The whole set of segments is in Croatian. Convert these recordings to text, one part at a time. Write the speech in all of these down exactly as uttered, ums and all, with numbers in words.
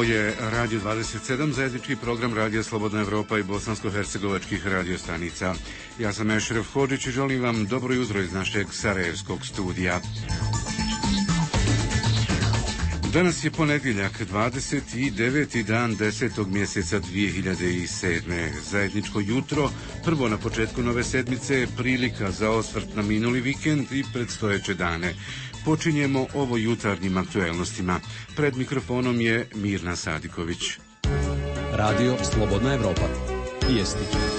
je Radio dvadeset sedam, zajednički program Radija Slobodna Evropa i bosansko-hercegovačkih radiostanica. Ja sam Ešref Hodžić i želim vam dobro jutro iz našeg sarajevskog studija. Danas je ponedjeljak, dvadeset deveti dan desetog mjeseca dvije hiljade sedme. Zajedničko jutro, prvo na početku nove sedmice, je prilika za osvrt na minuli vikend i predstojeće dane. Počinjemo ovo jutarnjim aktuelnostima. Pred mikrofonom je Mirna Sadiković. Radio Slobodna Evropa. Vijesti.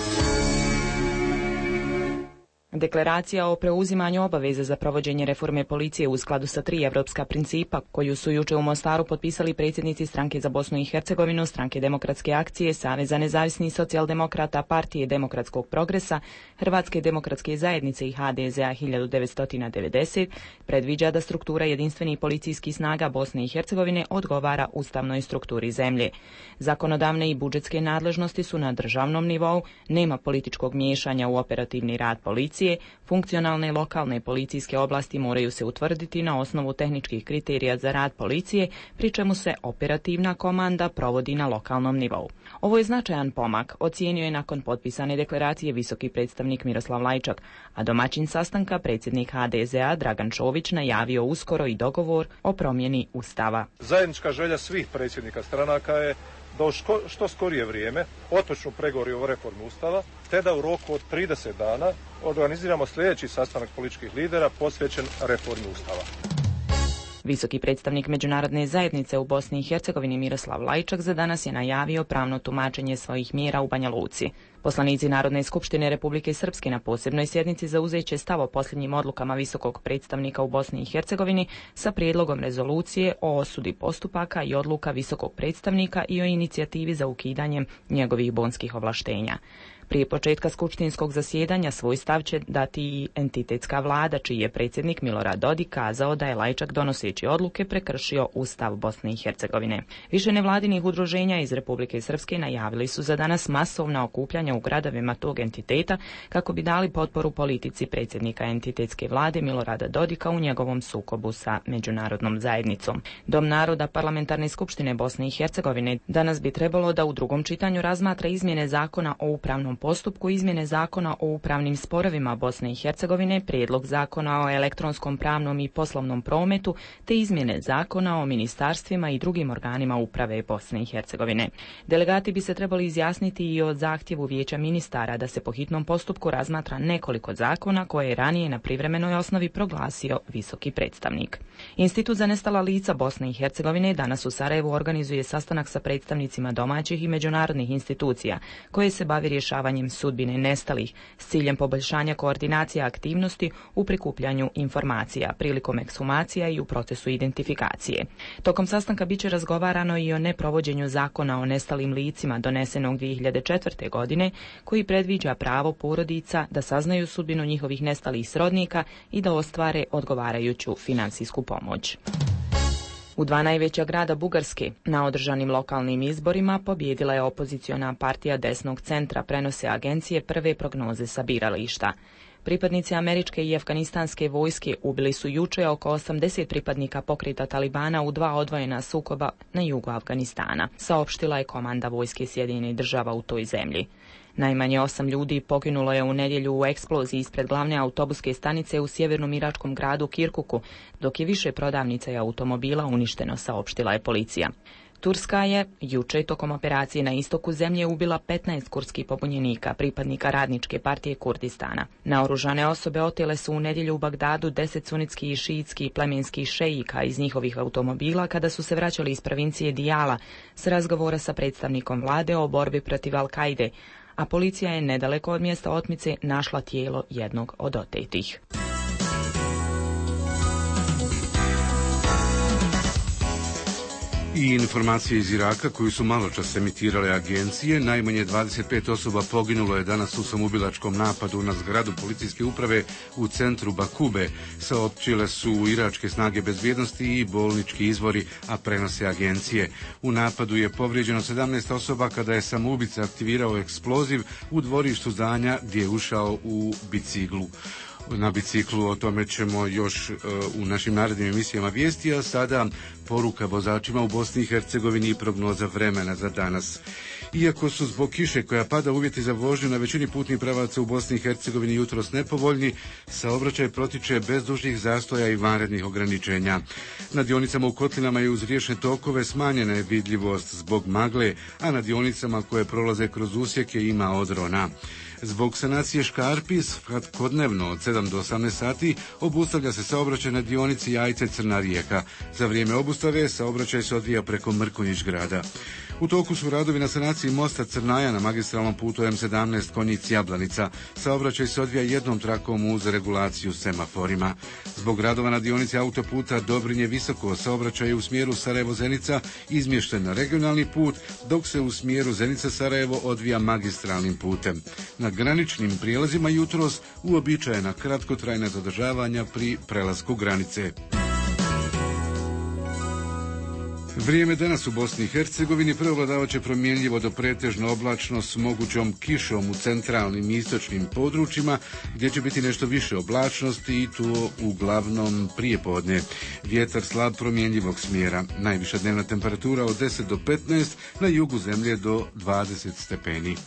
Deklaracija o preuzimanju obaveze za provođenje reforme policije u skladu sa tri evropska principa, koju su juče u Mostaru potpisali predsjednici Stranke za Bosnu i Hercegovinu, Stranke demokratske akcije, Saveza nezavisnih socijaldemokrata, Partije demokratskog progresa, Hrvatske demokratske zajednice i H D Z A hiljadu devetsto devedeset, predviđa da struktura jedinstvenih policijskih snaga Bosne i Hercegovine odgovara ustavnoj strukturi zemlje. Zakonodavne i budžetske nadležnosti su na državnom nivou, nema političkog miješanja u operativni rad policije. Funkcionalne lokalne policijske oblasti moraju se utvrditi na osnovu tehničkih kriterija za rad policije, pri čemu se operativna komanda provodi na lokalnom nivou. Ovo je značajan pomak, ocijenio je nakon potpisane deklaracije visoki predstavnik Miroslav Lajčak, a domaćin sastanka predsjednik H D Z A Dragan Čović najavio uskoro i dogovor o promjeni Ustava. Zajednička želja svih predsjednika stranaka je da u ško, što skorije vrijeme otpočnu pregovori o reformi Ustava, te da u roku od trideset dana organiziramo sljedeći sastanak političkih lidera posvećen reformi Ustava. Visoki predstavnik međunarodne zajednice u Bosni i Hercegovini Miroslav Lajčak za danas je najavio pravno tumačenje svojih mjera u Banja Luci. Poslanici Narodne skupštine Republike Srpske na posebnoj sjednici zauzeće stav o posljednjim odlukama visokog predstavnika u Bosni i Hercegovini sa prijedlogom rezolucije o osudi postupaka i odluka visokog predstavnika i o inicijativi za ukidanjem njegovih bonskih ovlaštenja. Prije početka skupštinskog zasjedanja svoj stav će dati i entitetska vlada, čiji je predsjednik Milorad Dodik kazao da je Lajčak donoseći odluke prekršio Ustav Bosne i Hercegovine. Više nevladinih udruženja iz Republike Srpske najavili su za danas masovna okupljanja u gradovima tog entiteta kako bi dali potporu politici predsjednika entitetske vlade Milorada Dodika u njegovom sukobu sa međunarodnom zajednicom. Dom naroda Parlamentarne skupštine Bosne i Hercegovine danas bi trebalo da u drugom čitanju razmatra izmjene zakona o upravnom postupku, izmjene zakona o upravnim sporovima Bosne i Hercegovine, prijedlog zakona o elektronskom pravnom i poslovnom prometu, te izmjene zakona o ministarstvima i drugim organima uprave Bosne i Hercegovine. Delegati bi se trebali izjasniti i o zahtjevu Vijeća ministara da se po hitnom postupku razmatra nekoliko zakona koje je ranije na privremenoj osnovi proglasio visoki predstavnik. Institut za nestala lica Bosne i Hercegovine danas u Sarajevu organizuje sastanak sa predstavnicima domaćih i međunarodnih institucija koje se bavi rješavanjem sudbine nestalih s ciljem poboljšanja koordinacije aktivnosti u prikupljanju informacija prilikom ekshumacija i u procesu identifikacije. Tokom sastanka biće razgovarano i o neprovođenju zakona o nestalim licima donesenog dvije hiljade četvrte. godine, koji predviđa pravo porodica da saznaju sudbinu njihovih nestalih srodnika i da ostvare odgovarajuću financijsku pomoć. U dva najveća grada Bugarske na održanim lokalnim izborima pobjedila je opoziciona partija desnog centra, prenose agencije prve prognoze sa birališta. Pripadnici američke i afganistanske vojske ubili su juče oko osamdeset pripadnika pokreta Talibana u dva odvojena sukoba na jugu Afganistana, saopštila je komanda vojske Sjedinjenih država u toj zemlji. Najmanje osam ljudi poginulo je u nedjelju u eksploziji ispred glavne autobuske stanice u sjevernom iračkom gradu Kirkuku, dok je više prodavnica i automobila uništeno, saopštila je policija. Turska je juče tokom operacije na istoku zemlje ubila petnaest kurdskih pobunjenika, pripadnika radničke partije Kurdistana. Naoružane osobe otele su u nedjelju u Bagdadu deset sunitskih i šiitskih plemenskih šeika iz njihovih automobila kada su se vraćali iz provincije Dijala s razgovora sa predstavnikom vlade o borbi protiv Al-Kaide, a policija je nedaleko od mjesta otmice našla tijelo jednog od otetih. I informacije iz Iraka koju su maločas emitirale agencije, najmanje dvadeset pet osoba poginulo je danas u samoubilačkom napadu na zgradu policijske uprave u centru Bakube, saopćile su iračke snage bezbjednosti i bolnički izvori, a prenose agencije. U napadu je povrijeđeno sedamnaest osoba kada je samoubica aktivirao eksploziv u dvorištu zdanja gdje je ušao u biciklu. na biciklu. O tome ćemo još uh, u našim narednim emisijama vijesti, a sada poruka vozačima u Bosni i Hercegovini i prognoza vremena za danas. Iako su zbog kiše koja pada uvjeti za vožnju na većini putnih pravaca u Bosni i Hercegovini jutros nepovoljni, saobraćaj protiče bez dužnih zastoja i vanrednih ograničenja. Na dionicama u Kotlinama i uz riječne tokove smanjena je vidljivost zbog magle, a na dionicama koje prolaze kroz usjeke ima odrona. Zbog sanacije škarpi svakodnevno od sedam do osamnaest sati obustavlja se saobraćaj na dionici Jajce-Crna Rijeka. Za vrijeme obustave saobraćaj se odvija preko Mrkonjić grada. U toku su radovi na sanaciji mosta Crnaja na magistralnom putu M sedamnaest Konjic-Jablanica. Saobraćaj se odvija jednom trakom uz regulaciju semaforima. Zbog radova na dionici autoputa Dobrinje-Visoko saobraćaj je u smjeru Sarajevo-Zenica izmješten na regionalni put, dok se u smjeru Zenica-Sarajevo odvija magistralnim putem. Na graničnim prijelazima jutros uobičajena kratkotrajna zadržavanja pri prelasku granice. Vrijeme danas u Bosni i Hercegovini prevladavat će promjenljivo do pretežno oblačno s mogućom kišom u centralnim i istočnim područjima, gdje će biti nešto više oblačnosti i to uglavnom prijepodne. Vjetar slab promjenljivog smjera. Najviša dnevna temperatura od deset do petnaest, na jugu zemlje do dvadeset stepeni.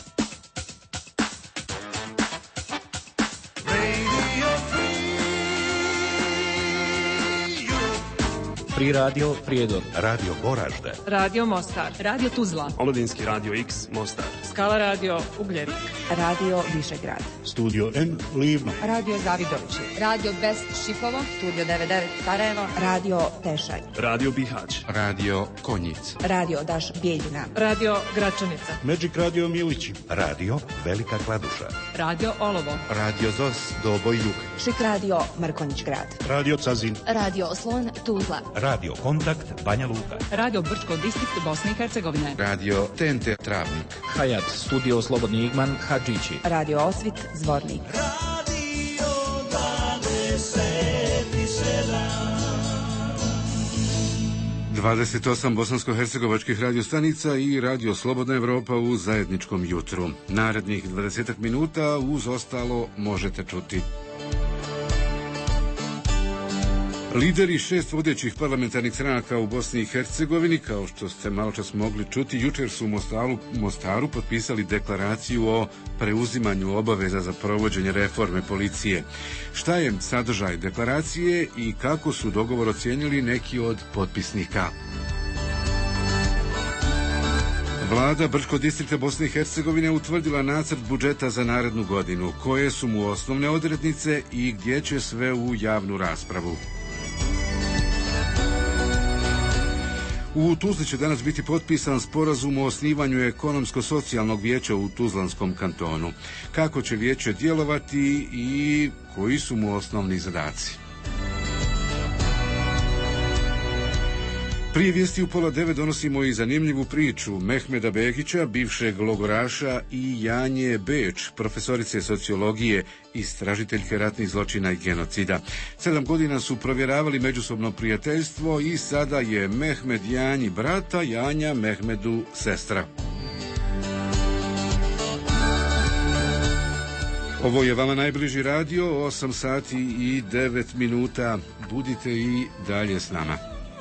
Pri radio Prijedor, Radio Goražde, Radio Mostar, Radio Tuzla, Omladinski radio X Mostar, Skala radio Ugljenik, Radio Višegrad, Studio N Livno, Radio Zavidovići, Radio Best Šipovo, Studio devedeset devet Sarajevo, Radio Tešanj, Radio Bihać, Radio Konjic, Radio Daš Bijeljina, Radio Gračanica, Magic Radio Milići, Radio Velika Kladuša, Radio Olovo, Radio Zos Doboj Jug, Šik Radio Mrkonjić grad, Radio Cazin, Radio Oslon Tuzla, Radio Kontakt Banja Luka, Radio Brčko distrikt Bosne i Hercegovine, Radio T N T Travnik, Hayat Studio Slobodni Igman Hadžići, Radio Osvit Zvornik, Radio dvadeset sedam, dvadeset osam bosansko-hercegovačkih radiostanica i Radio Slobodna Evropa u zajedničkom jutru. Narednih dvadeset minuta uz ostalo možete čuti. Lideri šest vodećih parlamentarnih stranaka u Bosni i Hercegovini, kao što ste malo čas mogli čuti, jučer su u Mostaru, Mostaru potpisali deklaraciju o preuzimanju obaveza za provođenje reforme policije. Šta je sadržaj deklaracije i kako su dogovor ocijenili neki od potpisnika? Vlada Brčkog distrikta Bosne i Hercegovine utvrdila nacrt budžeta za narednu godinu, koje su mu osnovne odrednice i gdje će sve u javnu raspravu. U Tuzli će danas biti potpisan sporazum o osnivanju ekonomsko-socijalnog vijeća u Tuzlanskom kantonu. Kako će vijeće djelovati i koji su mu osnovni zadaci? Prije vijesti u pola devet donosimo i zanimljivu priču Mehmeda Begića, bivšeg logoraša, i Janje Beč, profesorice sociologije, istražiteljke ratnih zločina i genocida. Sedam godina su provjeravali međusobno prijateljstvo i sada je Mehmed Janji brata, Janja Mehmedu sestra. Ovo je vama najbliži radio, osam sati i devet minuta. Budite i dalje s nama.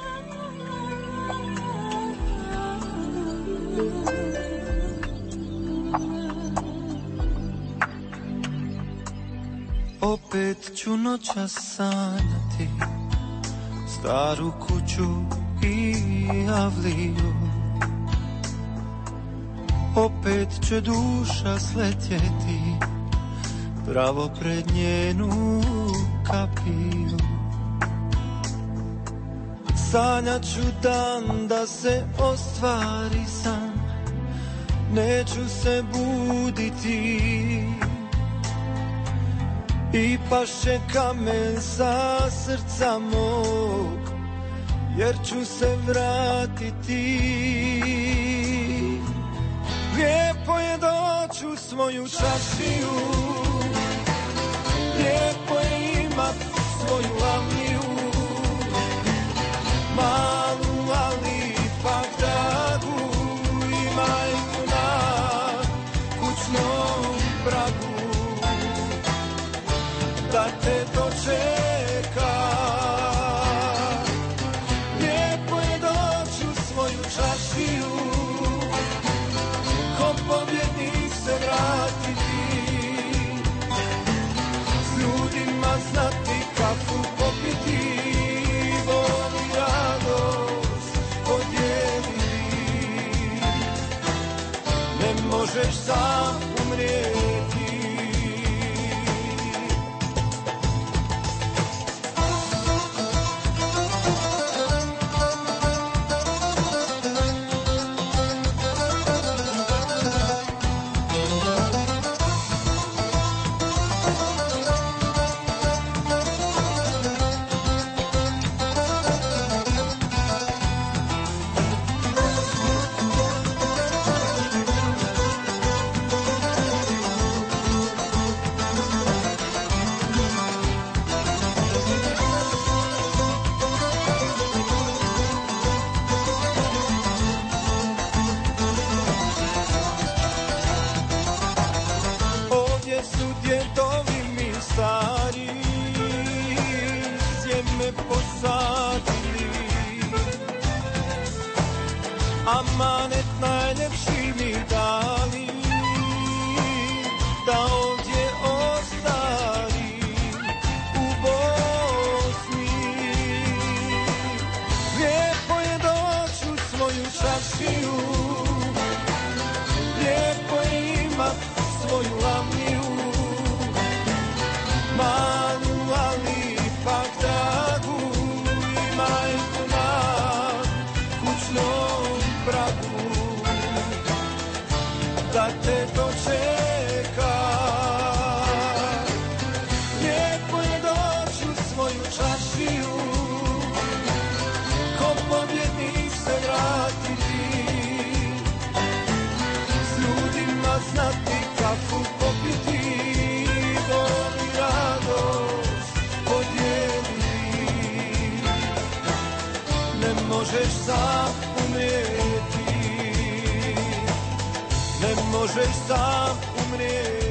Opet ću noćas sanjati staru kuću i avliju. Opet će duša sletjeti pravo pred njenu kapiju. Sanjat ću dan da se ostvari san, neću se buditi i paše kamen sa srca mog, jer ću se vratiti. Lijepo je doći u svoju čašiju, lijepo je imat svoju avliju, malu ali ipak dragu, i majku na kućnom pragu. Da čaršiju, ko pobjednik se vratiti, s ljudima znati kafu popiti, bol i radost podijeliti. Ne možeš sam umrijeti. Amanet najljepši mi dali, da ovdje ostari u Bosni. Lijepo je doći u svoju čaršiju, lijepo je imat svoju lavniju, malu ali ipak dragu, imaj tu na kućnom pragu, da te dočeka. Lijepo je doći u svoju čaršiju, ko pobjednik se vratiti, s ljudima znati kafu popiti, bol i radost podijeliti. Ne možeš sam umrijeti, ne možeš sam umrijeti.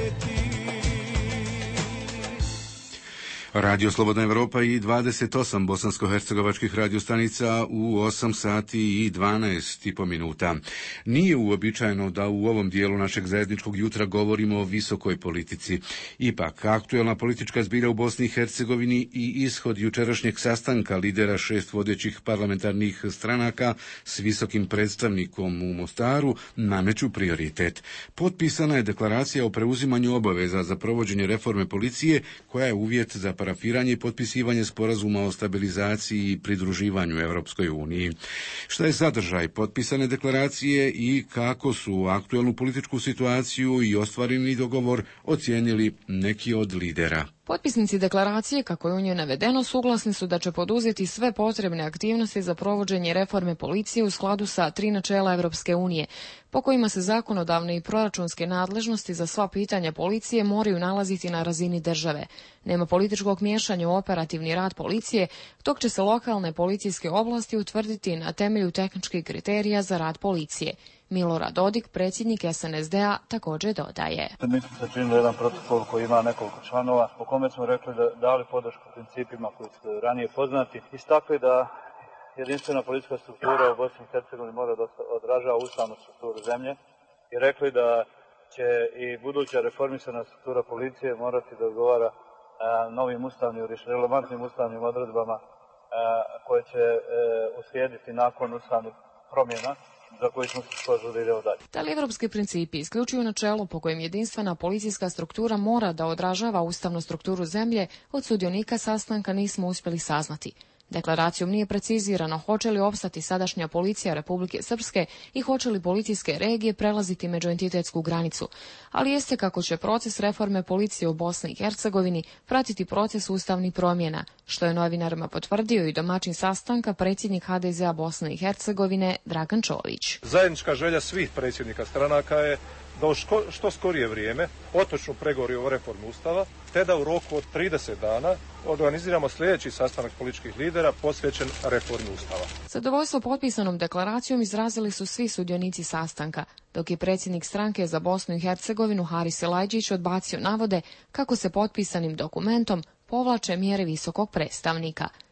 Radio Slobodna Evropa i dvadeset osam bosansko-hercegovačkih radiostanica u osam sati i dvanaest i po minuta. Nije uobičajeno da u ovom dijelu našeg zajedničkog jutra govorimo o visokoj politici. Ipak, aktuelna politička zbilja u Bosni i Hercegovini i ishod jučerašnjeg sastanka lidera šest vodećih parlamentarnih stranaka s visokim predstavnikom u Mostaru nameću prioritet. Potpisana je deklaracija o preuzimanju obaveza za provođenje reforme policije, koja je uvjet za parafiranje i potpisivanje sporazuma o stabilizaciji i pridruživanju Europskoj uniji. Šta je sadržaj potpisane deklaracije i kako su aktuelnu političku situaciju i ostvareni dogovor ocijenili neki od lidera? Potpisnici deklaracije, kako je u njoj navedeno, suglasni su da će poduzeti sve potrebne aktivnosti za provođenje reforme policije u skladu sa tri načela Europske unije, po kojima se zakonodavne i proračunske nadležnosti za sva pitanja policije moraju nalaziti na razini države. Nema političkog miješanja u operativni rad policije, dok će se lokalne policijske oblasti utvrditi na temelju tehničkih kriterija za rad policije. Milorad Dodik, predsjednik S N S D-a, također dodaje. Mi smo sačinili jedan protokol koji ima nekoliko članova, po kome smo rekli da dali podršku principima koji su ranije poznati, istakli da jedinstvena policijska struktura u Bosni i Hercegovini mora da odražava ustavnu strukturu zemlje i rekli da će i buduća reformisana struktura policije morati da odgovara a, novim ustavnim, relevantnim ustavnim odredbama a, koje će a, uslijediti nakon ustavnih promjena za koji smo se složili da idemo dalje. Da li evropski principi isključuju načelo po kojem jedinstvena policijska struktura mora da odražava ustavnu strukturu zemlje, od sudionika sastanka nismo uspjeli saznati. Deklaracijom nije precizirano hoće li opstati sadašnja policija Republike Srpske i hoće li policijske regije prelaziti međuentitetsku granicu, ali jeste kako će proces reforme policije u Bosni i Hercegovini pratiti proces ustavnih promjena, što je novinarima potvrdio i domaćin sastanka predsjednik H D Z-a Bosne i Hercegovine Dragan Čović. Zajednička želja svih predsjednika stranaka je da u ško, što skorije vrijeme otočnu pregovori o reformi Ustava, te da u roku od trideset dana organiziramo sljedeći sastanak političkih lidera posvećen reformi Ustava. Zadovoljstvo potpisanom deklaracijom izrazili su svi sudionici sastanka, dok je predsjednik stranke za Bosnu i Hercegovinu Haris Silajdžić odbacio navode kako se potpisanim dokumentom povlače mjere visokog predstavnika.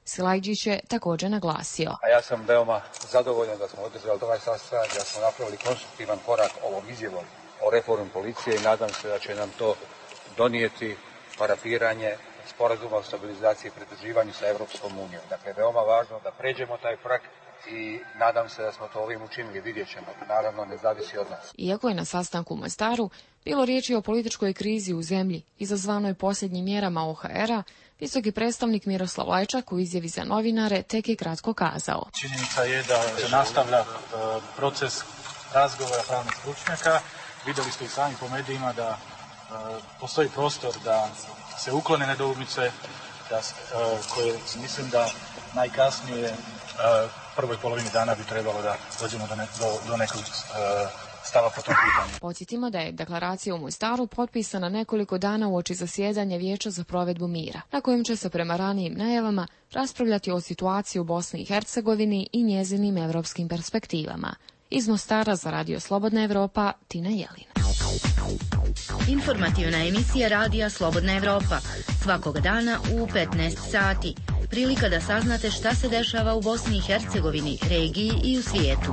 Silajđić je također naglasio. A ja sam veoma zadovoljan da smo održali ovaj sastanak, da smo napravili konstruktivan korak ovom izjavom o reformi policije i nadam se da će nam to donijeti parafiranje sporazuma o stabilizaciji i pridruživanju sa Europskom unijom. Dakle, veoma važno da pređemo taj prag i nadam se da smo to ovim učinili, vidjet ćemo. Naravno, ne zavisi od nas. Iako je na sastanku u Mostaru bilo riječi o političkoj krizi u zemlji izazvanoj posljednjim mjerama O H R-a, visoki predstavnik Miroslav Lajčak u izjavi za novinare tek je kratko kazao. Činjenica je da se nastavlja proces razgovora pravnih stručnjaka. Vidjeli ste i sami po medijima da postoji prostor da se uklone nedoumice, da, koje mislim da najkasnije prvoj polovini dana bi trebalo da dođemo do, ne, do, do nekog stava po tom pitanju. Podsjetimo da je deklaracija u Mostaru potpisana nekoliko dana uoči zasjedanja Vijeća za provedbu mira, na kojem će se prema ranijim najavama raspravljati o situaciji u Bosni i Hercegovini i njezinim europskim perspektivama. Iz Mostara za Radio Slobodna Evropa, Tina Jelina. Informativna emisija Radija Slobodna Evropa. Svakog dana u petnaest sati. Prilika da saznate šta se dešava u Bosni i Hercegovini, regiji i u svijetu.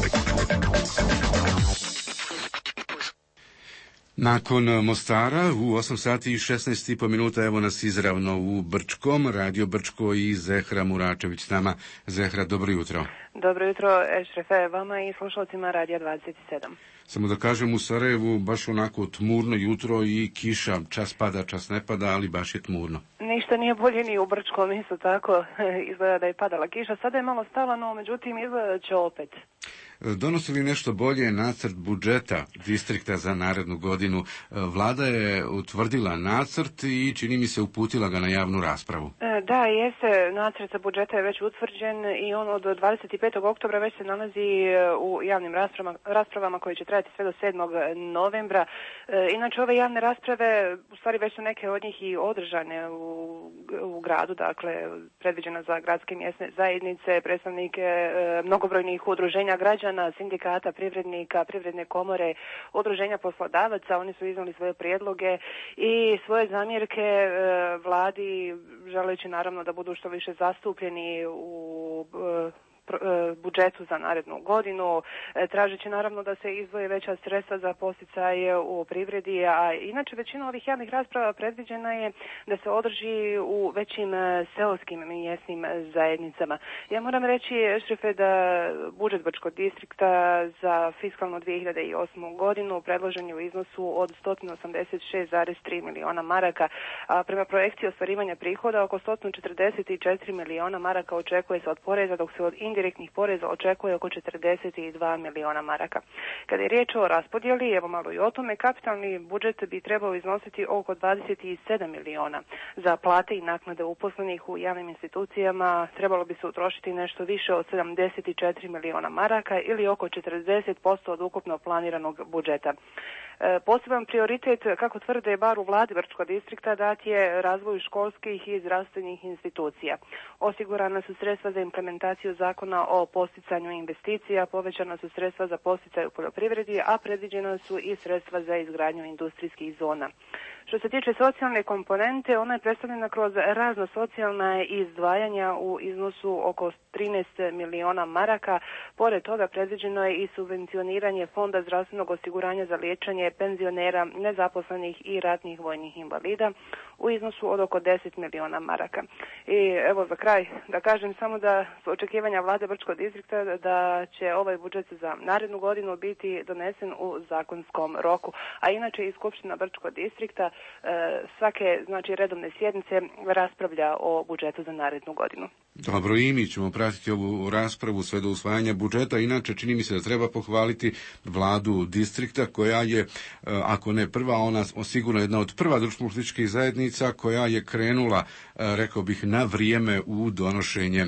Nakon Mostara u osam sati i šesnaest i po minuta evo nas izravno u Brčkom, Radio Brčko i Zehra Muračević s nama. Zehra, dobro jutro. Dobro jutro, Ešrefe, vama i slušalcima Radija dvadeset sedam. Samo da kažem, u Sarajevu baš onako tmurno jutro i kiša, čas pada, čas ne pada, ali baš je tmurno. Ništa nije bolje ni u Brčkom, isto tako izgleda da je padala kiša. Sada je malo stala, no međutim izgleda će opet. Donosi li nešto bolje nacrt budžeta distrikta za narednu godinu? Vlada je utvrdila nacrt i čini mi se uputila ga na javnu raspravu. Da, jeste, nacrt budžeta je već utvrđen i on od dvadeset petog oktobra već se nalazi u javnim raspravama, raspravama koje će trajati sve do sedmog novembra. Inače, ove javne rasprave, u stvari već su neke od njih i održane u, u gradu, dakle, predviđena za gradske mjesne zajednice, predstavnike mnogobrojnih udruženja građana, sindikata, privrednika, privredne komore, udruženja poslodavaca. Oni su iznali svoje prijedloge i svoje zamjerke e, vladi, želeći naravno da budu što više zastupljeni u e, budžetu za narednu godinu, tražeći naravno da se izdvoje veća sredstva za posticaje u privredi, a inače većina ovih javnih rasprava predviđena je da se održi u većim seoskim mjesnim zajednicama. Ja moram reći, Šrife, da budžet Brčkog distrikta za fiskalnu dvije hiljade osmu godinu predložen je u iznosu od sto osamdeset šest zarez tri miliona maraka, a prema projekciji ostvarivanja prihoda oko sto četrdeset četiri miliona maraka očekuje se od poreza, dok se od direktnih poreza očekuje oko četrdeset dva miliona maraka. Kada je riječ o raspodjeli, evo malo i o tome, kapitalni budžet bi trebao iznositi oko dvadeset sedam miliona. Za plate i naknade uposlenih u javnim institucijama trebalo bi se utrošiti nešto više od sedamdeset četiri miliona maraka ili oko četrdeset posto od ukupno planiranog budžeta. Poseban prioritet, kako tvrde bar u vladi Brčkog distrikta, dat je razvoju školskih i zdravstvenih institucija. Osigurana su sredstva za implementaciju zakona o posticanju investicija, povećana su sredstva za posticaj u poljoprivredi, a predviđena su i sredstva za izgradnju industrijskih zona. Što se tiče socijalne komponente, ona je predstavljena kroz razna socijalna izdvajanja u iznosu oko trinaest miliona maraka. Pored toga predviđeno je i subvencioniranje Fonda zdravstvenog osiguranja za liječenje penzionera, nezaposlenih i ratnih vojnih invalida u iznosu od oko deset miliona maraka. I evo za kraj da kažem samo da su očekivanja vlade Brčkog distrikta da će ovaj budžet za narednu godinu biti donesen u zakonskom roku. A inače i Skupština Brčkog distrikta svake, znači, redovne sjednice raspravlja o budžetu za narednu godinu. Dobro, i mi ćemo pratiti ovu raspravu sve do usvajanja budžeta. Inače, čini mi se da treba pohvaliti vladu distrikta koja je, ako ne prva, ona sigurno jedna od prva društveno-političkih zajednica koja je krenula, rekao bih, na vrijeme u donošenje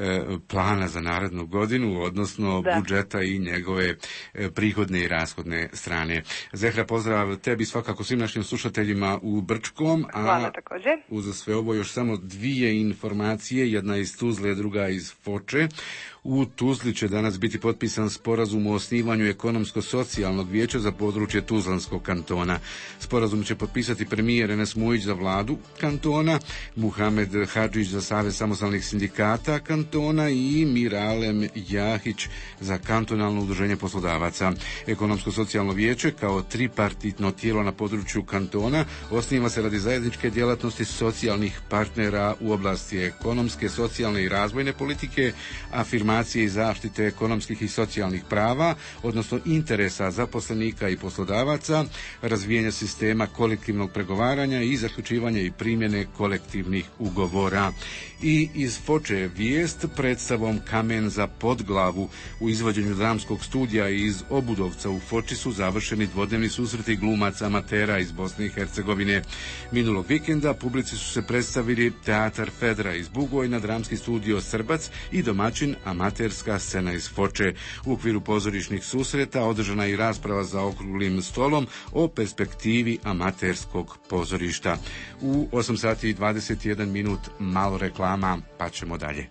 plana za narednu godinu, odnosno da. budžeta i njegove prihodne i rashodne strane. Zehra, pozdrav tebi, svakako svim našim slušateljima u Brčkom. A hvala također. Uz sve ovo još samo dvije informacije, jedna iz Tuzle, druga iz Foče. U Tuzli će danas biti potpisan sporazum o osnivanju ekonomsko-socijalnog vijeća za područje Tuzlanskog kantona. Sporazum će potpisati premijer Enes Mujić za vladu kantona, Muhamed Hadžić za Savez samostalnih sindikata kantona i Miralem Jahić za kantonalno udruženje poslodavaca. Ekonomsko-socijalno vijeće kao tripartitno tijelo na području kantona osniva se radi zajedničke djelatnosti socijalnih partnera u oblasti ekonomske, socijalne i razvojne politike, afirmacije i zaštite ekonomskih i socijalnih prava, odnosno interesa zaposlenika i poslodavaca, razvijanja sistema kolektivnog pregovaranja i zaključivanja i primjene kolektivnih ugovora. I iz Foče vijest predstavom Kamen za podglavu. U izvođenju dramskog studija iz Obudovca u Foči su završeni dvodnevni susreti glumaca amatera iz Bosne i Hercegovine. Minulog vikenda publici su se predstavili Teatar Fedra iz Bugojna, dramski studio Srbac i domaćin amaterska scena iz Foče. U okviru pozorišnih susreta održana je i rasprava za okruglim stolom o perspektivi amaterskog pozorišta. U osam sati i dvadeset jedan minut malo reklama, pa ćemo dalje.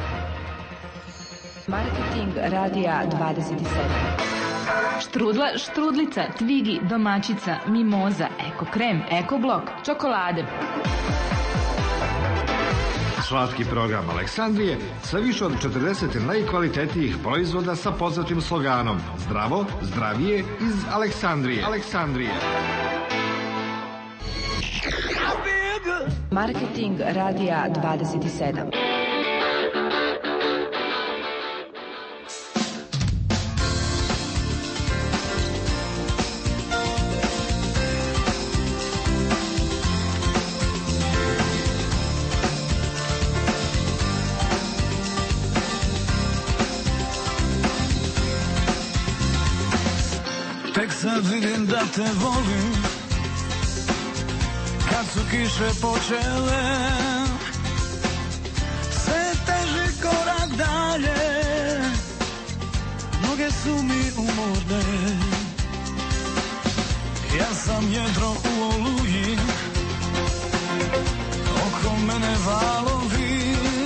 Marketing radija dvadeset sedam. Štrudla, štrudlica, tvigi, domaćica, mimoza, eko krem, eko blok, čokolade. Slatki program Aleksandrije sa više od četrdeset najkvalitetnijih proizvoda sa poznatim sloganom Zdravo, zdravije iz Aleksandrije. Aleksandrije. Marketing radija dvadeset sedam. Tek sad vidim da te volim, kad su kiše počele, sve teži korak dalje, noge su mi umorne. Ja sam jedro u oluji, oko mene valovi,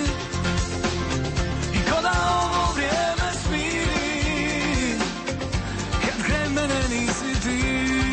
i ko da ovo vrijeme smiri, kad kraj mene nisi ti.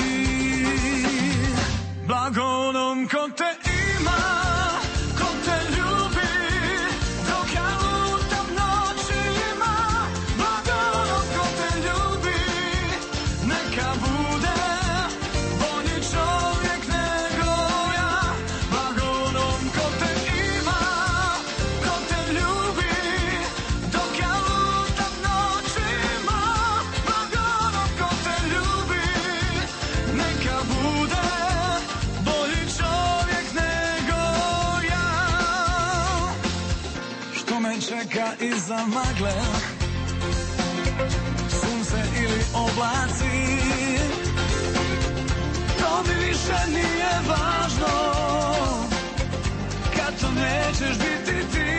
Blago onom ko te ima, ko te ljubi, dok ja lutam noćima. Blago onom ko te ljubi, neka bude bolji čovjek nego ja. Blago onom ko te ima, ko te ljubi, dok ja lutam noćima. Blago onom ko te ljubi, neka bude bolji čovjek nego ja. Što me čeka iza magle, sunce ili oblaci, to mi više nije važno, kad to nećeš biti ti.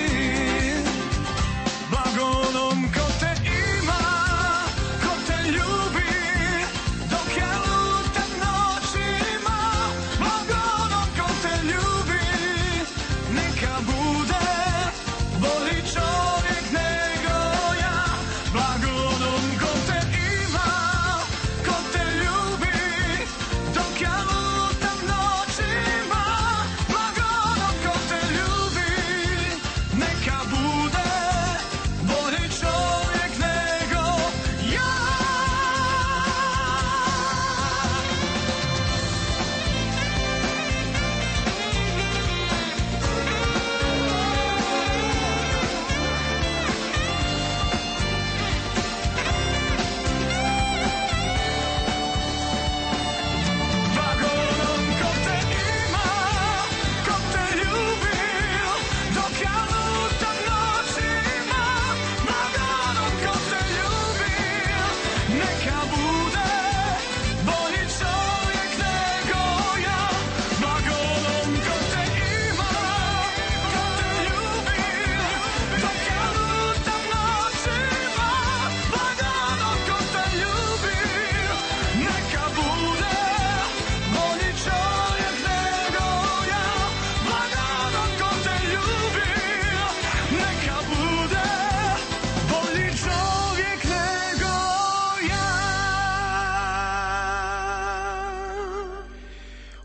Blago onom ko te ima, ko te ljubi, dok ja lutam noćima. Blago onom ko te ljubi, neka bude bolji čovjek nego ja. Blago onom ko te ima, ko te ljubi, dok ja lutam noćima. Blago onom ko te ljubi, neka bude bolji čovjek nego ja. Blago onom ko te ima, ko te ljubi, dok ja lutam noćima. Blago onom ko te ljubi, neka bude bolji čovjek nego ja. Blago onom ko te ima, ko te ljubi, dok ja lutam noćima. Blago onom ko te ljubi, neka bude bolji čovjek nego ja. Blago onom ko te ljubi, neka bude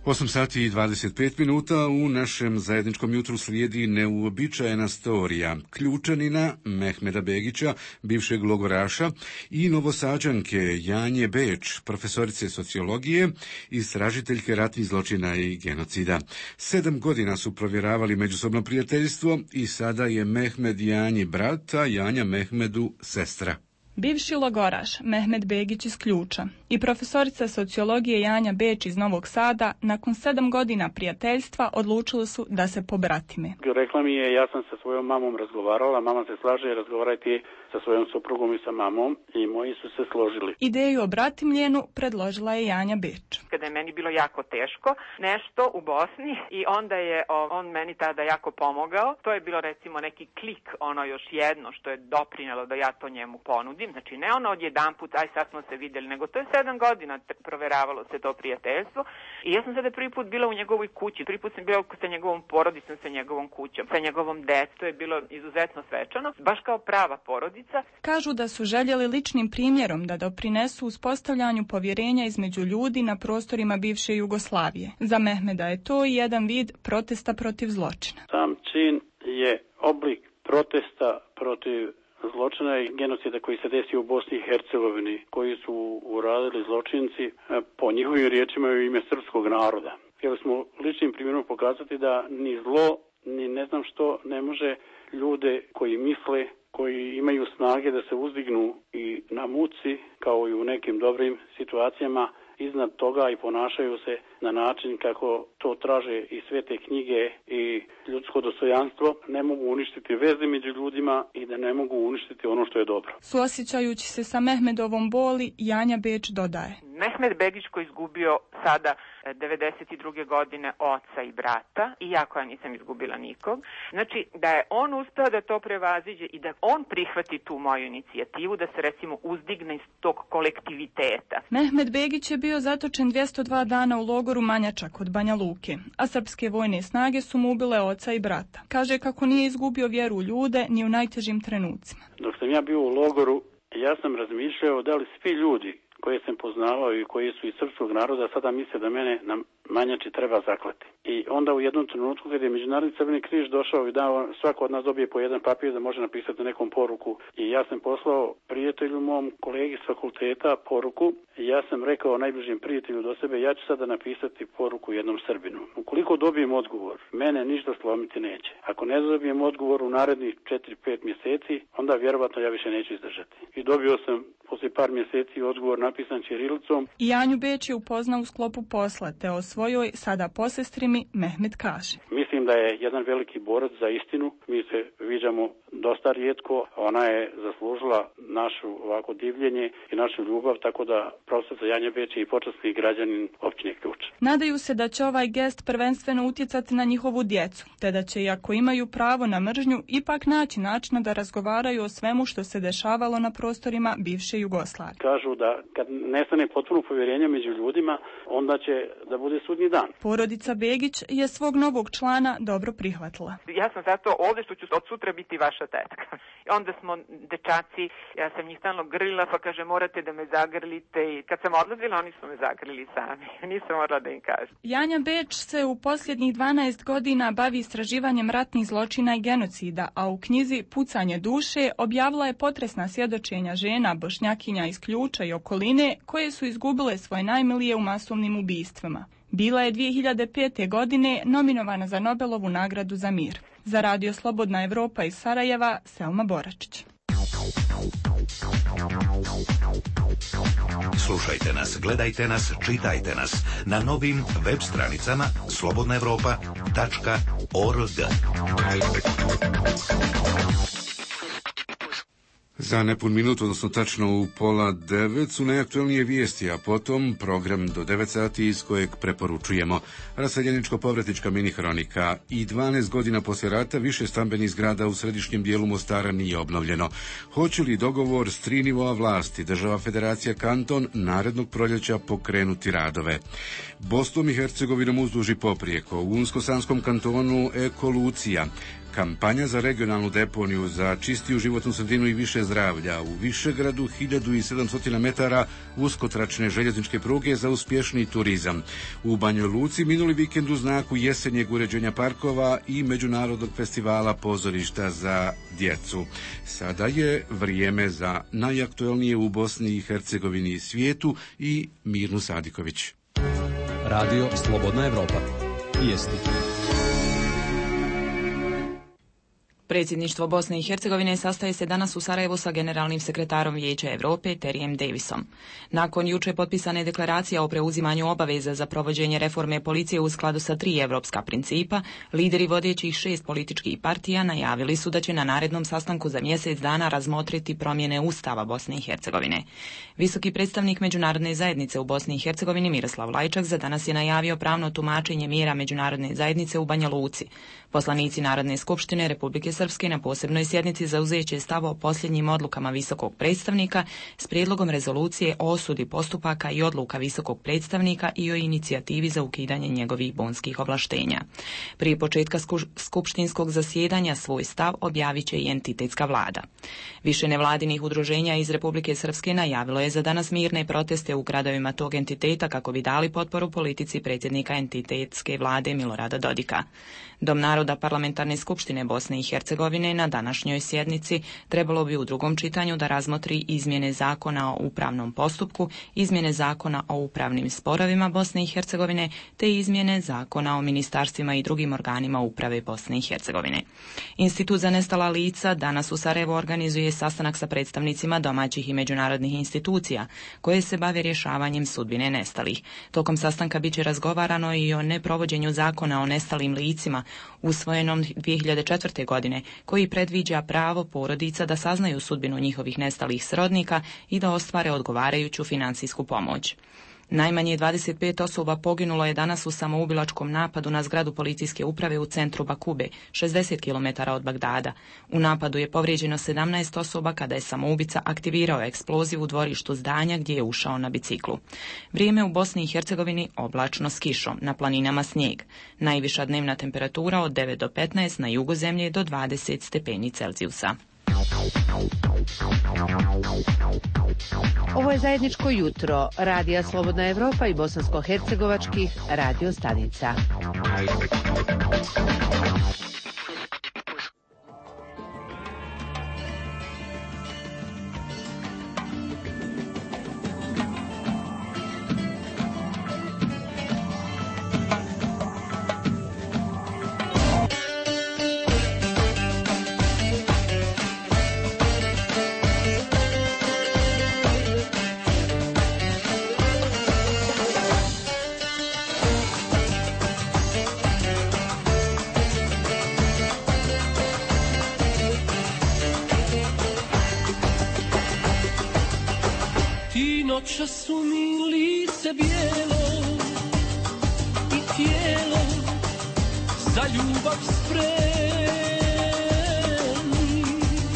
osam sati i dvadeset pet minuta u našem zajedničkom jutru slijedi neuobičajena storija Ključanina Mehmeda Begića, bivšeg logoraša, i Novosađanke Janje Beč, profesorice sociologije, istražiteljke ratnih zločina i genocida. Sedam godina su provjeravali međusobno prijateljstvo i sada je Mehmed Janji brat, a Janja Mehmedu sestra. Bivši logoraš Mehmed Begić iz Ključa i profesorica sociologije Janja Beč iz Novog Sada nakon sedam godina prijateljstva odlučili su da se pobratime. Rekla mi je, ja sam sa svojom mamom razgovarala, mama se slaže, razgovarajte sa svojom suprugom i sa mamom, i moji su se složili. Ideju o bratimljenu predložila je Janja Beč. Kada je meni bilo jako teško nešto u Bosni i onda je on meni tada jako pomogao, to je bilo recimo neki klik, ono još jedno što je doprinjelo da ja to njemu ponudim. Znači ne ono odjedanput, aj sad smo se vidjeli, nego to je sedam godina proveravalo se to prijateljstvo. I ja sam sada prvi put bila u njegovoj kući, prvi put sam bila sa njegovom porodicom, sa njegovom kućom, sa njegovom decom. To je bilo izuzetno svečano, baš kao prava porodica. Kažu da su željeli ličnim primjerom da doprinesu uspostavljanju povjerenja između ljudi na prostorima bivše Jugoslavije. Za Mehmeda je to i jedan vid protesta protiv zločina. Sam čin je oblik protesta protiv zločina i genocida koji se desio u Bosni i Hercegovini, koji su uradili zločinci po njihovim riječima u ime srpskog naroda. Htjeli smo ličnim primjerom pokazati da ni zlo, ni ne znam što ne može ljude koji misle, koji imaju snage da se uzdignu i na muci, kao i u nekim dobrim situacijama, iznad toga i ponašaju se na način kako to traže i svete knjige i ljudsko dostojanstvo, ne mogu uništiti veze među ljudima i da ne mogu uništiti ono što je dobro. Suosjećajući se sa Mehmedovom boli, Janja Beč dodaje. Mehmed Begić koji je izgubio sada devedeset druge godine oca i brata, i ja koja nisam izgubila nikog. Znači da je on uspeo da to prevaziđe i da on prihvati tu moju inicijativu, da se recimo uzdigne iz tog kolektiviteta. Mehmed Begić je bio zatočen dvjesto dva dana u logoru Manjača kod Banja Luke, a srpske vojne snage su mu ubile oca i brata. Kaže kako nije izgubio vjeru u ljude ni u najtežim trenucima. Dok sam ja bio u logoru, ja sam razmišljao da li svi ljudi koje sam poznavao i koji su iz srpskog naroda sada misle da mene na Manjači treba zaklati. I onda u jednom trenutku kad je Međunarodni Crveni križ došao i dao, svako od nas dobije po jedan papir da može napisati nekom poruku. I ja sam poslao prijatelju mom kolegi s fakulteta poruku i ja sam rekao najbližem prijatelju do sebe, ja ću sada napisati poruku jednom Srbinu. Ukoliko dobijem odgovor, mene ništa slomiti neće. Ako ne dobijem odgovor u narednih četiri pet mjeseci, onda vjerovatno ja više neću izdržati. I dobio sam poslije par mjeseci odgovor napisan ćirilicom. I Janju Beč je upoznao u sklopu posla, te o svojoj sada posestrimi Mehmed kaže. Mislim da je jedan veliki borac za istinu. Mi se viđamo dosta rijetko. Ona je zaslužila našu ovako divljenje i našu ljubav, tako da profesor Janja Beč je i počasni građanin općine Ključ. Nadaju se da će ovaj gest prvenstveno utjecati na njihovu djecu, te da će, iako imaju pravo na mržnju, ipak naći načina da razgovaraju o svemu što se dešavalo na prostorima bivše Jugoslavije. Kažu da kad nestane potpuno povjerenje među ljudima, onda će da bude sudnji dan. Porodica Begić je svog novog člana dobro prihvatila. Ja sam zato ovdje što ću od sutra biti vaša tetka. Onda smo dečaci, ja sam njih stalno grlila, pa kaže morate da me zagrlite, i kad sam odlazila oni su me zagrlili sami. Nisam morala da im kažem. Janja Beč se u posljednjih dvanaest godina bavi istraživanjem ratnih zločina i genocida, a u knjizi Pucanje duše objavila je potresna svjedočenja žena Bošnjakinja iz Ključa i okoline koje su izgubile svoje najmilije u masovnim ubistvima. Bila je dvije hiljade pete. godine nominovana za Nobelovu nagradu za mir. Za Radio Slobodna Evropa iz Sarajeva, Selma Boračić. Slušajte nas, gledajte nas, čitajte nas na novim web stranicama slobodna evropa tačka org. Za nepun minut, odnosno tačno u pola devet, su najaktualnije vijesti, a potom program do devet sati iz kojeg preporučujemo raseljeničko-povratnička mini hronika. I dvanaest godina poslije rata više stambenih zgrada u središnjem dijelu Mostara nije obnovljeno. Hoće li dogovor s tri nivoa vlasti, država, federacija, kanton, narednog proljeća pokrenuti radove? Bosnom i Hercegovinom uzduži poprijeko, u Unsko-Sanskom kantonu Eko Lucija. Kampanja za regionalnu deponiju za čistiju životnu sredinu i više zdravlja. U Višegradu hiljadu sedamsto metara uskotračne željezničke pruge za uspješni turizam. U Banjoj Luci minuli vikend u znaku jesenjeg uređenja parkova i međunarodnog festivala pozorišta za djecu. Sada je vrijeme za najaktuelnije u Bosni i Hercegovini i svijetu i Mirnu Sadiković. Radio Slobodna Evropa. Vijesti. Predsjedništvo Bosne i Hercegovine sastaje se danas u Sarajevu sa generalnim sekretarom Vijeća Europe Terijem Davisom. Nakon juče potpisane deklaracija o preuzimanju obaveza za provođenje reforme policije u skladu sa tri evropska principa, lideri vodećih šest političkih partija najavili su da će na narednom sastanku za mjesec dana razmotriti promjene Ustava Bosne i Hercegovine. Visoki predstavnik međunarodne zajednice u Bosni i Hercegovini Miroslav Lajčak za danas je najavio pravno tumačenje mjera međunarodne zajednice u Banja Luci. Poslanici Narodne skupštine Republike Srpske na posebnoj sjednici zauzeće stav o posljednjim odlukama visokog predstavnika s prijedlogom rezolucije o osudi postupaka i odluka visokog predstavnika i o inicijativi za ukidanje njegovih bonskih ovlaštenja. Prije početka skupštinskog zasjedanja svoj stav objavit će i entitetska vlada. Više nevladinih udruženja iz Republike Srpske najavilo je za danas mirne proteste u gradovima tog entiteta kako bi dali potporu politici predsjednika entitetske vlade Milorada Dodika. Dom naroda Parlamentarne skupštine Bosne i Hercegovine na današnjoj sjednici trebalo bi u drugom čitanju da razmotri izmjene zakona o upravnom postupku, izmjene zakona o upravnim sporovima Bosne i Hercegovine te izmjene zakona o ministarstvima i drugim organima uprave Bosne i Hercegovine. Institut za nestala lica danas u Sarajevu organizuje sastanak sa predstavnicima domaćih i međunarodnih institucija koje se bave rješavanjem sudbine nestalih. Tokom sastanka biće razgovarano i o neprovođenju zakona o nestalim licima usvojenom dvije hiljade četvrte. godine, koji predviđa pravo porodica da saznaju sudbinu njihovih nestalih srodnika i da ostvare odgovarajuću financijsku pomoć. Najmanje dvadeset pet osoba poginulo je danas u samoubilačkom napadu na zgradu policijske uprave u centru Bakube, šezdeset kilometara od Bagdada. U napadu je povrijeđeno sedamnaest osoba kada je samoubica aktivirao eksploziv u dvorištu zdanja gdje je ušao na biciklu. Vrijeme u Bosni i Hercegovini oblačno s kišom, na planinama snijeg. Najviša dnevna temperatura od devet do petnaest, na jugu zemlje do dvadeset stepeni Celzijusa. Ovo je zajedničko jutro Radija Slobodna Evropa i bosansko-hercegovačkih radio stanica. Noća su mi lice bijelo i tijelo za ljubav spremni.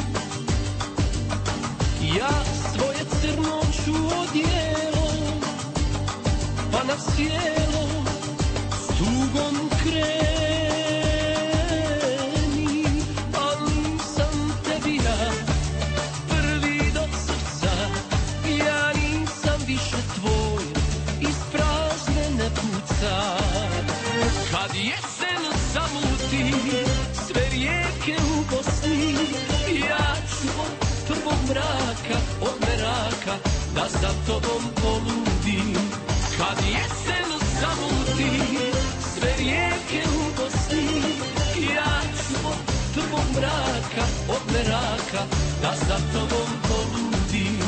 Ja svoje crno ću odijelo pa na sjelo s tugom kreni, al nisam tebi ja prvi do srca, ja više tvoj iz prazne ne puca. Kad jesen zamuti sve rijeke u Bosni, ja ću od prvog mraka, od meraka da za tobom poludim. Kad jesen zamuti sve rijeke u Bosni, ja ću od prvog mraka, od meraka da za tobom poludim.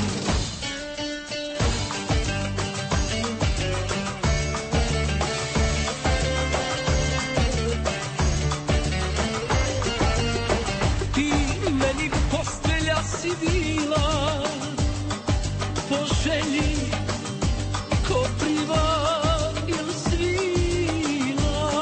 Si bila po želji kopriva ili svila,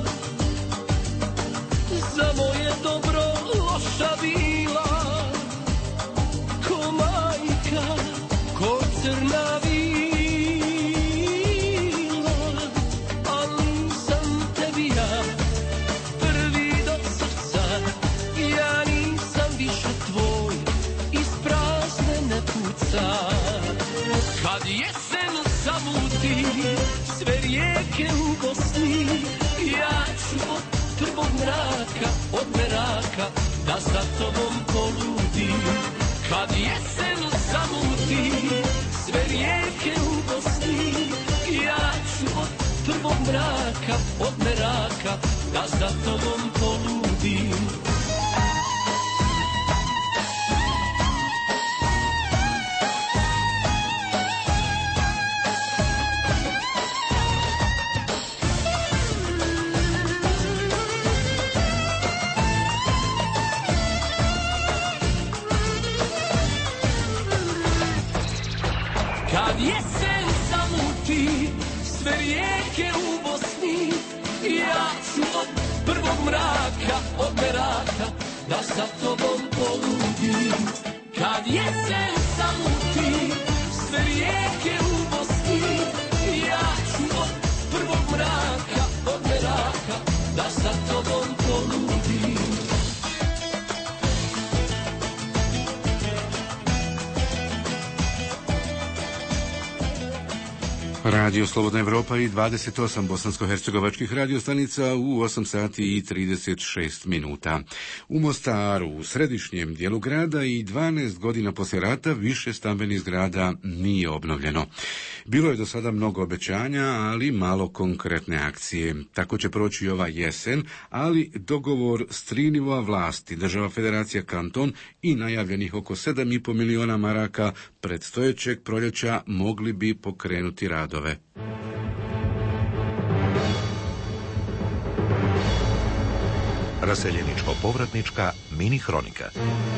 za moje dobro loša bila, ko majka, ko crna vila, al nisam tebi ja prvi do srca, jesen zamuti sve rijeke u Bosni, ja ću od prvog mraka, od meraka, da za tobom poludim. Kad jesen zamuti sve rijeke u Bosni, ja ću od prvog mraka, od meraka, da za tobom poludim. Kad jesen zamuti sve rijeke u Bosni, ja ću od prvog mraka, od meraka, da sa tobom poludim. Kad jesen zamuti sve rijeke u Bosni, ja ću od prvog mraka, od meraka, da sa tobom poludim. Radio Slobodna Evropa i dvadeset osam bosansko-hercegovačkih radiostanica u osam sati i trideset šest minuta. U Mostaru, u središnjem dijelu grada i dvanaest godina poslije rata, više stambenih zgrada nije obnovljeno. Bilo je do sada mnogo obećanja, ali malo konkretne akcije. Tako će proći i ova jesen, ali dogovor s tri nivoa vlasti, država, federacija, kanton i najavljenih oko sedam i pol miliona maraka predstojećeg proljeća mogli bi pokrenuti radove. Raseljeničko-povratnička mini hronika.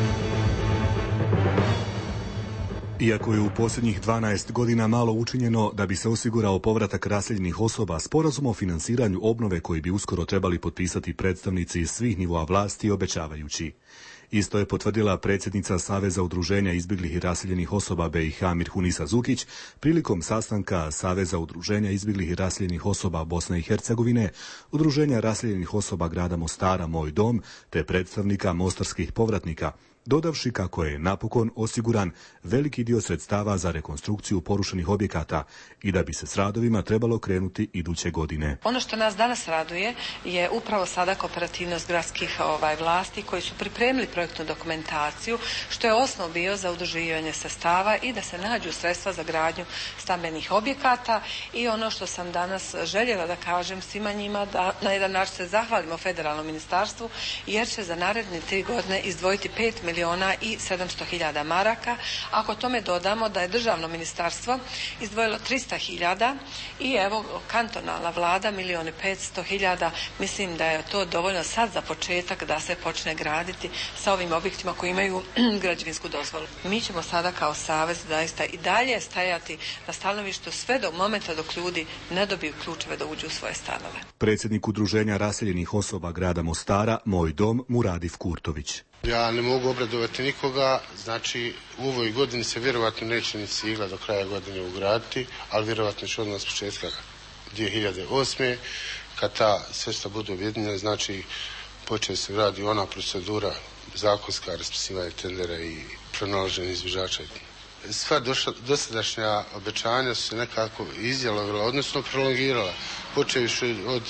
Iako je u posljednjih dvanaest godina malo učinjeno da bi se osigurao povratak raseljenih osoba, sporazum o finansiranju obnove koji bi uskoro trebali potpisati predstavnici svih nivoa vlasti obećavajući. Isto je potvrdila predsjednica Saveza udruženja izbjeglih i raseljenih osoba B i H Mirhunisa Zukić prilikom sastanka Saveza udruženja izbjeglih i raseljenih osoba Bosne i Hercegovine, udruženja raseljenih osoba grada Mostara Moj dom te predstavnika mostarskih povratnika, dodavši kako je napokon osiguran veliki dio sredstava za rekonstrukciju porušenih objekata i da bi se s radovima trebalo krenuti iduće godine. Ono što nas danas raduje je upravo sada kooperativnost gradskih ovaj, vlasti koji su pripremili projektnu dokumentaciju, što je osnov bio za udruživanje sredstava i da se nađu sredstva za gradnju stambenih objekata. I ono što sam danas željela da kažem svima njima, da na jedan način se zahvalimo federalnom ministarstvu, jer će za naredne tri godine izdvojiti pet miliona i sedamsto hiljada maraka. Ako tome dodamo da je državno ministarstvo izdvojilo trista hiljada i evo kantonalna vlada milion i petsto hiljada, mislim da je to dovoljno sad za početak da se počne graditi sa ovim objektima koji imaju građevinsku dozvolu. Mi ćemo sada kao savez zaista i dalje stajati na stanovištu sve do momenta dok ljudi ne dobiju ključeve da uđu u svoje stanove. Predsjednik udruženja raseljenih osoba grada Mostara Moj dom Muradif Kurtović. Ja ne mogu obradovati nikoga, znači u ovoj godini se vjerovatno neće ni cigla do kraja godine ugraditi, ali vjerovatno će odmah s početka dvije hiljade osme. Kad ta sredstva budu objedinjena, znači počne se radi ona procedura zakonska, raspisivanje tendera i pronalaženje izvođača. Sva dosadašnja obećanja su se nekako izjalovila, odnosno prolongirala, počevši od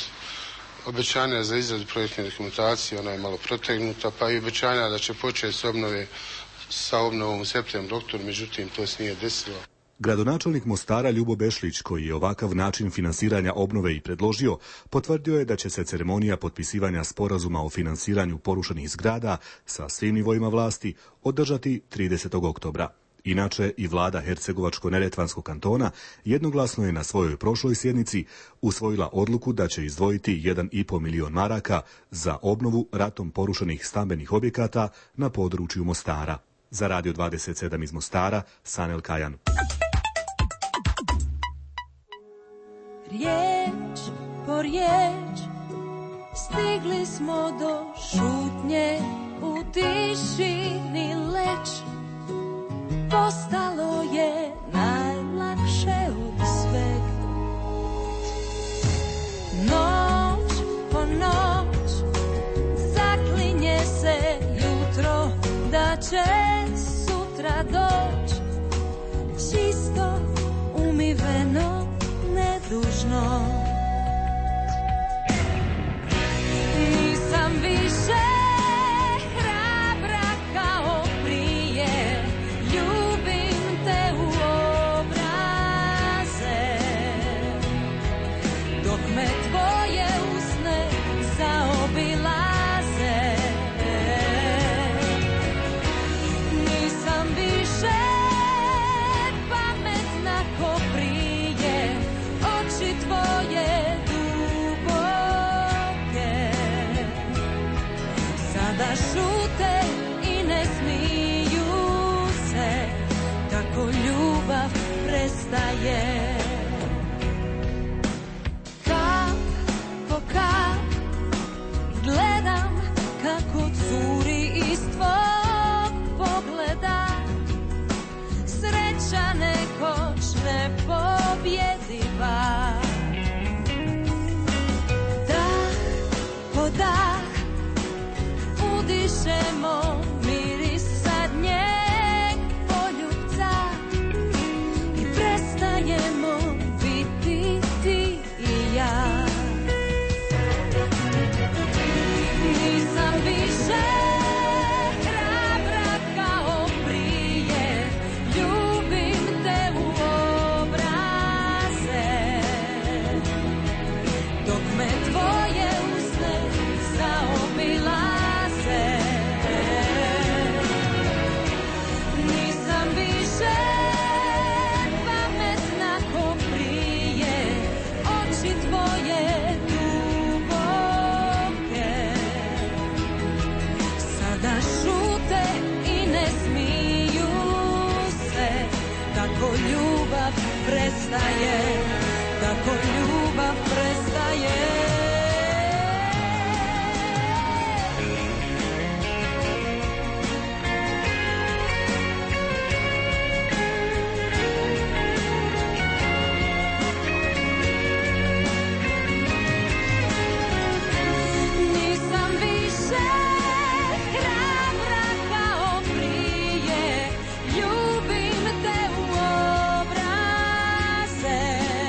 obećanja za izradu projektne dokumentacije, ona je malo protegnuta, pa i obećanja da će početi s obnove sa obnovom u septembru, oktobru, međutim to se nije desilo. Gradonačelnik Mostara Ljubo Bešlić, koji je ovakav način finansiranja obnove i predložio, potvrdio je da će se ceremonija potpisivanja sporazuma o finansiranju porušenih zgrada sa svim nivoima vlasti održati tridesetog oktobra. Inače, i vlada Hercegovačko-neretvanskog kantona jednoglasno je na svojoj prošloj sjednici usvojila odluku da će izdvojiti jedan i pol milion maraka za obnovu ratom porušenih stambenih objekata na području Mostara. Za Radio dvadeset sedam iz Mostara, Sanel Kajan. Riječ po riječ stigli smo do šutnje, u tišini leč postalo je najlakše od sveg. Noć po noć zaklinje se jutro da će sutra doć, čisto u tužno. Nisam više hrabra kao prije, ljubim te u obraze, dok me tvoje usne zaobilaze. Nisam više pametna ko prije, oči tvoje duboke sada šute i ne smiju se, tako ljubav prestaje. Kap po kap gledam kako curi iz tvog pogleda, sreća nekoć nepobjediva. Dah po dah udišemo miris zadnjeg poljubca i prestajemo biti ti i ja. Nisam više hrabra kao prije, ljubim te u obraze, dok me tvoje usne zaobilaze. Nisam više pametna ko prije, oči tvoje duboke sada šute i ne smiju se, tako ljubav prestaje, tako ljubav prestaje. Nisam više hrabra kao prije, ljubim te u obraze,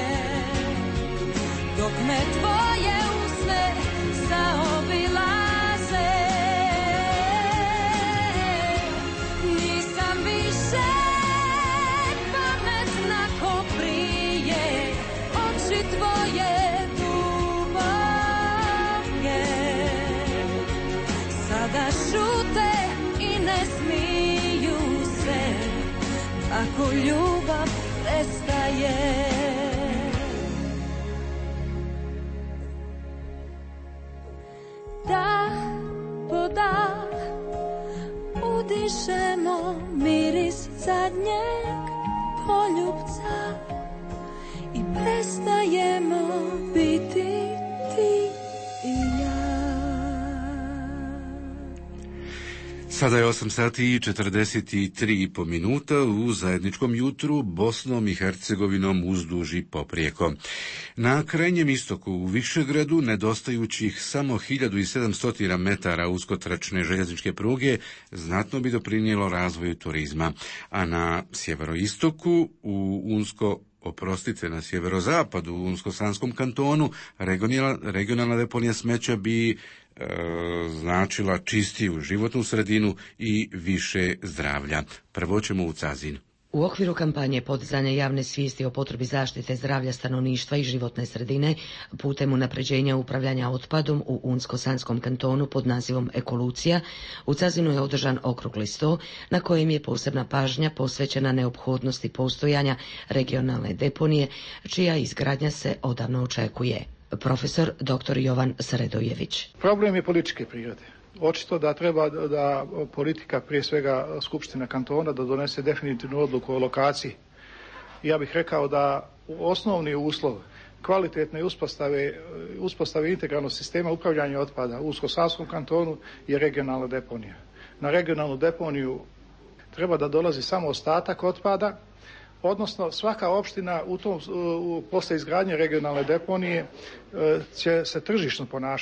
dok me tvoje usne zaobilaze. Nisam više pametna ko prije, oči tvoje duboke sada šute i ne smiju se, ako ljubav prestaje. Dah po dah udišemo miris zadnjeg poljubca i prestajemo biti ti i ja. Sada je osam sati i četrdeset tri i po minuta u zajedničkom jutru Bosnom i Hercegovinom uzduž i poprijeko. Na krajnjem istoku u Višegradu, nedostajućih samo hiljadu sedamsto metara uskotračne željezničke pruge, znatno bi doprinijelo razvoju turizma, a na sjeveroistoku u Unsko Oprostite, na sjeverozapadu u Unsko-Sanskom kantonu regionalna, regionalna deponija smeća bi e, značila čistiju životnu sredinu i više zdravlja. Prvo ćemo u Cazin. U okviru kampanje podizanja javne svijesti o potrebi zaštite zdravlja stanovništva i životne sredine putem unapređenja upravljanja otpadom u Unsko-Sanskom kantonu pod nazivom Ekolucija, u Cazinu je održan okrugli sto na kojem je posebna pažnja posvećena neophodnosti postojanja regionalne deponije, čija izgradnja se odavno očekuje. Profesor doktor Jovan Sredojević. Problem je političke prirode. Očito da treba da politika, prije svega Skupština kantona, da donese definitivnu odluku o lokaciji. Ja bih rekao da osnovni uslov kvalitetne uspostave, uspostave integralnog sistema upravljanja otpada u Unsko-Sanskom kantonu je regionalna deponija. Na regionalnu deponiju treba da dolazi samo ostatak otpada, odnosno svaka opština u tom, u, posle izgradnje regionalne deponije će se tržišno ponašati.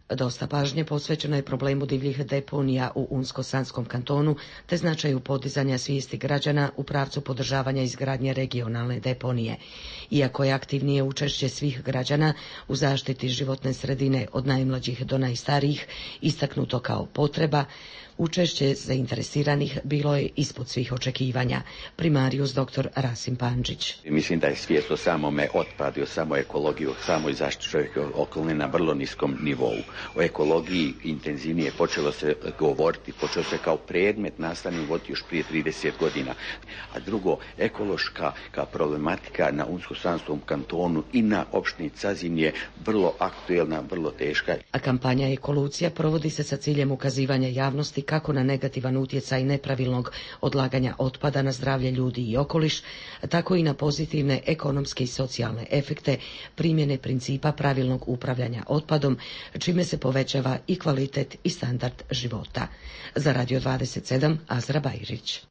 Dosta pažnje posvećeno je problemu divljih deponija u Unsko-Sanskom kantonu te značaju podizanja svijesti građana u pravcu podržavanja izgradnje regionalne deponije. Iako je aktivnije učešće svih građana u zaštiti životne sredine od najmlađih do najstarijih istaknuto kao potreba, učešće zainteresiranih bilo je ispod svih očekivanja. Primarijus dr. Rasim Pandžić. Mislim da je svijest o samome otpadu, o samoj ekologiji, o samoj zaštiti čovjeka okoline na vrlo niskom nivou. O ekologiji intenzivnije počelo se govoriti, počelo se kao predmet nastavljen voditi još prije trideset godina. A drugo, ekološka ka problematika na Unsko-Sanskom kantonu i na opštini Cazin je vrlo aktuelna, vrlo teška. A kampanja Ekolucija provodi se sa ciljem ukazivanja javnosti kako na negativan utjecaj nepravilnog odlaganja otpada na zdravlje ljudi i okoliš, tako i na pozitivne ekonomske i socijalne efekte primjene principa pravilnog upravljanja otpadom, čime se povećava i kvalitet i standard života. Za Radio dvadeset sedam, Azra Bajrić.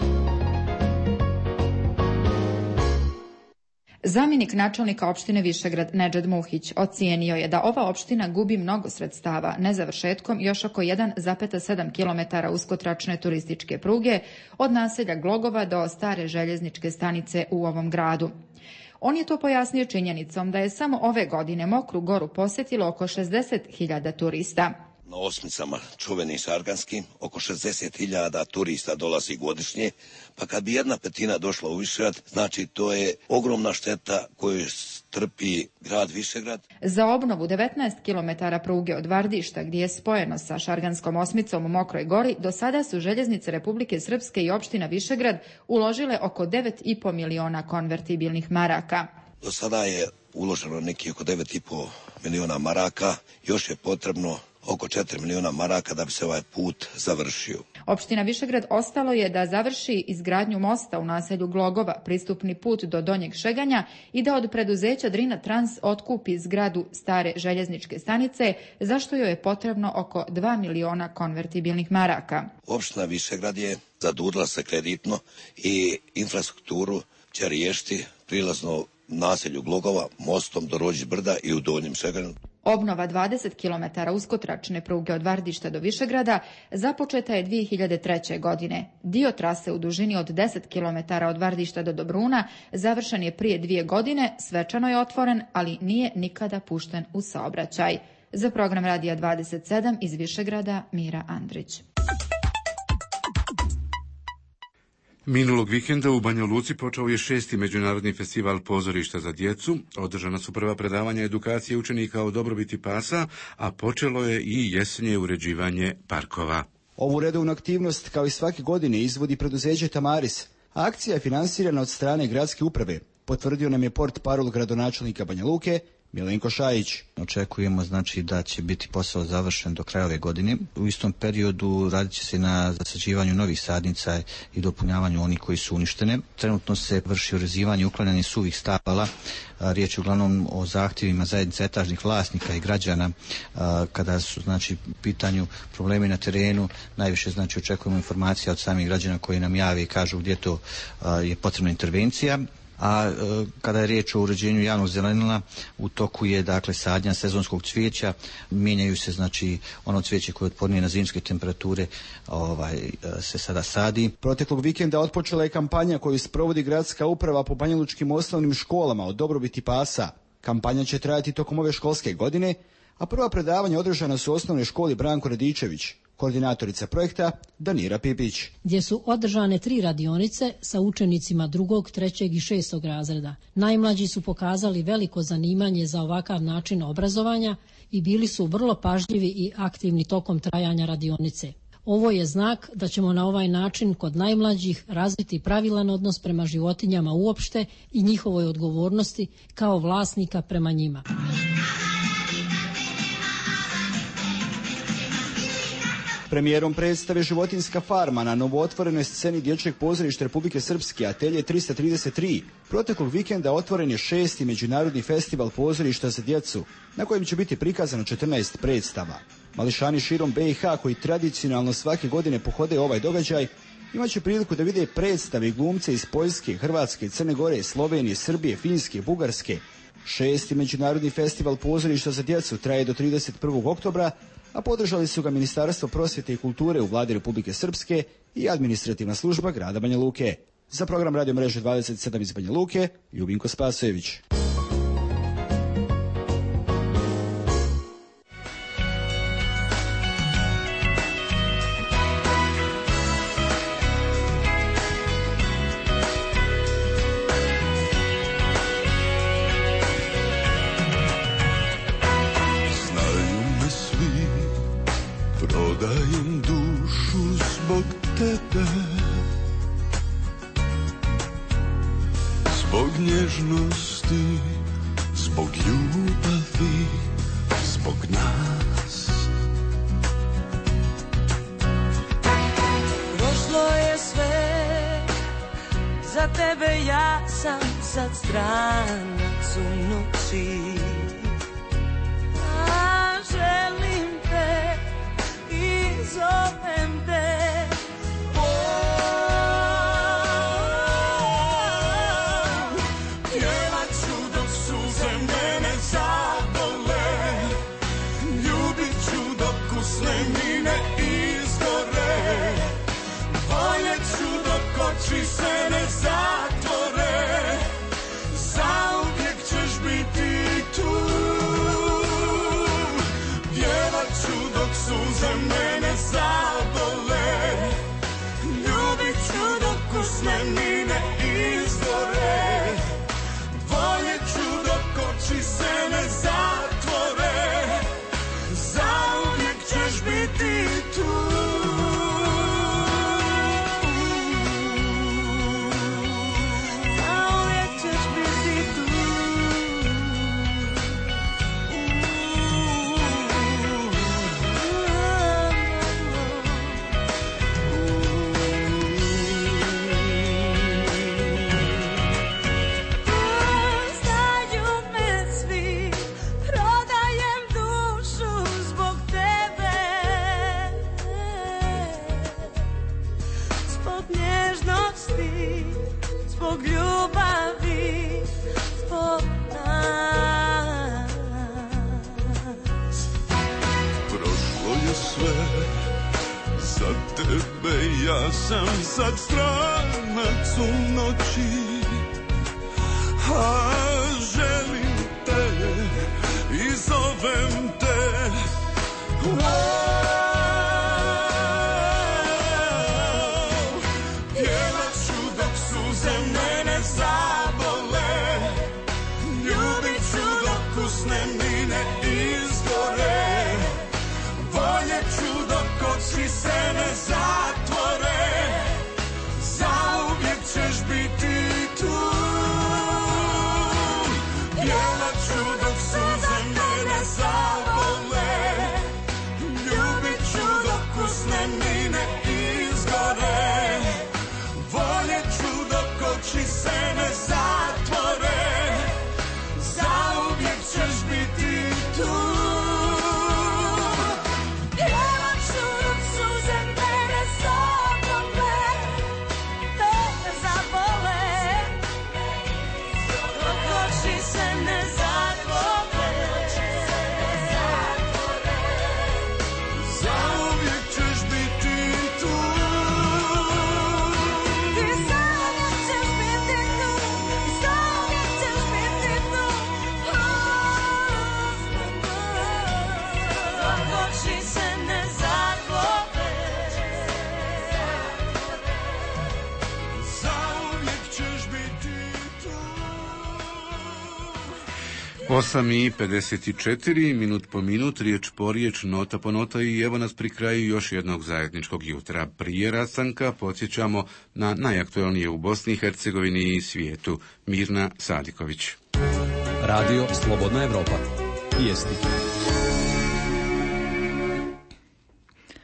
Zamjenik načelnika opštine Višegrad Nedžad Muhić ocijenio je da ova opština gubi mnogo sredstava nezavršetkom još oko jedan zarez sedam kilometara uskotračne turističke pruge od naselja Glogova do stare željezničke stanice u ovom gradu. On je to pojasnio činjenicom da je samo ove godine Mokru Goru posjetilo oko šezdeset hiljada turista. Na osmicama čuvenim šarganskim oko šezdeset hiljada turista dolazi godišnje, pa kad bi jedna petina došla u Višegrad, znači to je ogromna šteta koju trpi grad Višegrad. Za obnovu devetnaest kilometara pruge od Vardišta, gdje je spojeno sa šarganskom osmicom u Mokroj Gori, do sada su željeznice Republike Srpske i opština Višegrad uložile oko devet i po miliona konvertibilnih maraka. Do sada je uloženo neki oko devet i po miliona maraka, još je potrebno oko četiri miliona maraka da bi se ovaj put završio. Opština Višegrad ostalo je da završi izgradnju mosta u naselju Glogova, pristupni put do Donjeg Šeganja i da od preduzeća Drina Trans otkupi zgradu stare željezničke stanice, za što joj je potrebno oko dva miliona konvertibilnih maraka. Opština Višegrad je zadužila se kreditno i infrastrukturu će riješiti prilazno naselju Glogova mostom do Rođić brda i u Donjem Šeganu. Obnova dvadeset kilometara uskotračne pruge od Vardišta do Višegrada započeta je dvije hiljade treće. godine. Dio trase u dužini od deset kilometara od Vardišta do Dobruna završen je prije dvije godine, svečano je otvoren, ali nije nikada pušten u saobraćaj. Za program Radija dvadeset sedam iz Višegrada, Mira Andrić. Minulog vikenda u Banja Luci počeo je šesti međunarodni festival pozorišta za djecu. Održana su prva predavanja edukacije učenika o dobrobiti pasa, a počelo je i jesenje uređivanje parkova. Ovu redovnu aktivnost, kao i svake godine, izvodi preduzeće Tamaris. Akcija je finansirana od strane gradske uprave, potvrdio nam je port parol gradonačelnika Banja Luke, Milenko Šajić. Očekujemo znači da će biti posao završen do kraja ove godine. U istom periodu radit će se na zasađivanju novih sadnica i dopunjavanju onih koji su uništene. Trenutno se vrši urezivanje i uklanjanje suvih stabala. Riječ je uglavnom o zahtjevima zajednice etažnih vlasnika i građana kada su znači u pitanju problemi na terenu. Najviše znači očekujemo informacija od samih građana koji nam jave i kažu gdje to je potrebna intervencija. A e, kada je riječ o uređenju javnog zelenila, u toku je dakle sadnja sezonskog cvijeća, mijenjaju se znači ono cvijeće koje je otpornije na zimske temperature, ovaj e, se sada sadi. Proteklog vikenda otpočela je kampanja koju sprovodi gradska uprava po banjalučkim osnovnim školama o dobrobiti pasa. Kampanja će trajati tokom ove školske godine, a prva predavanja održana su u osnovnoj školi Branko Radičević, koordinatorica projekta Danira Pipić. Gdje su održane tri radionice sa učenicima drugog, trećeg i šestog razreda. Najmlađi su pokazali veliko zanimanje za ovakav način obrazovanja i bili su vrlo pažljivi i aktivni tokom trajanja radionice. Ovo je znak da ćemo na ovaj način kod najmlađih razviti pravilan odnos prema životinjama uopšte i njihovoj odgovornosti kao vlasnika prema njima. Premijerom predstave Životinjska farma na novootvorenoj sceni Dječjeg pozorišta Republike Srpske Atelje tristo trideset tri proteklog vikenda otvoren je šesti međunarodni festival pozorišta za djecu, na kojem će biti prikazano četrnaest predstava. Mališani širom be i ha koji tradicionalno svake godine pohode ovaj događaj imat će priliku da vide predstave i glumce iz Poljske, Hrvatske, Crne Gore, Slovenije, Srbije, Finjske, Bugarske, Šesti međunarodni festival pozorišta za djecu traje do trideset prvog oktobra, a podržali su ga Ministarstvo prosvjete i kulture u vladi Republike Srpske i administrativna služba grada Banja Luke. Za program Radio mreže dvadeset sedam iz Banja Luke, Ljubinko Spasojević. Prodajem dušu zbog tebe, zbog nježnosti, zbog ljubavi, zbog nas. Prošlo je sve, za tebe ja sam sad stranac u noći. A želim te i zovem te. Pjevat ću dok suze mene zabole, ljubit ću dok usnenine izgore, voljet ću dok oči se ne zatvore, zauvijek ćeš biti tu. Pjevat ću dok suze mene zabole, ljubit ću dok usnenine izgore, voljet ću dok oči se ne zatvore, zauvijek ćeš biti tu. Zauvijek ćeš biti tu. Znaju me svi, prodajem dušu zbog tebe, zbog nježnosti, zbog ljubavi, zbog nas. Prošlo je sve, za tebe ja sam sad stranac u noći, a želim te i zovem te. Pjevat ću dok suze mene zabole, ljubit ću dok usnenine izgore, voljet ću dok oči se ne zatvore, zauvijek ćeš biti tu. Pjevat ću dok suze mene zabole, ljubit ću dok usnenine izgore, voljet ću dok oči se ne zatvore, zauvijek ćeš biti tu. Pjevat ću dok suze mene zabole, me zabole, dok oči se ne zatvore, zauvijek ćeš biti tu. Ti zauvijek ćeš biti tu, zauvijek ćeš biti tu. Dok oči se ne zatvore, zauvijek ćeš biti tu. osam i pedeset četiri, minut po minut, riječ po riječ, nota po nota i evo nas pri kraju još jednog zajedničkog jutra. Prije rastanka podsjećamo na najaktualnije u Bosni i Hercegovini i svijetu. Mirna Sadiković. Radio Slobodna Evropa. Vijesti.